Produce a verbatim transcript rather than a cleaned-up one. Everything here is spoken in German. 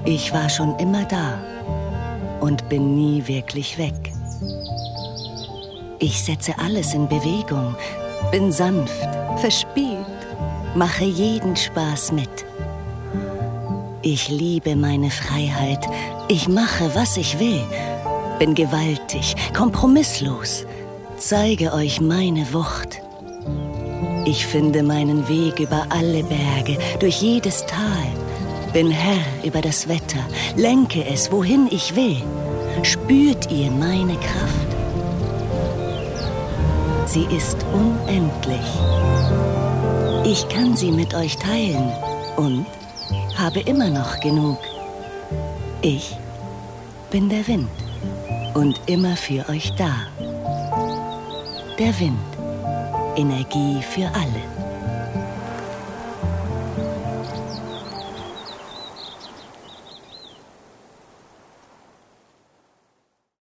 Ich war schon immer da und bin nie wirklich weg. Ich setze alles in Bewegung, bin sanft, verspielt, mache jeden Spaß mit. Ich liebe meine Freiheit, ich mache, was ich will, bin gewaltig, kompromisslos, zeige euch meine Wucht. Ich finde meinen Weg über alle Berge, durch jedes Tal, bin Herr über das Wetter, lenke es, wohin ich will. Spürt ihr meine Kraft? Sie ist unendlich. Ich kann sie mit euch teilen und habe immer noch genug. Ich bin der Wind und immer für euch da. Der Wind, Energie für alle.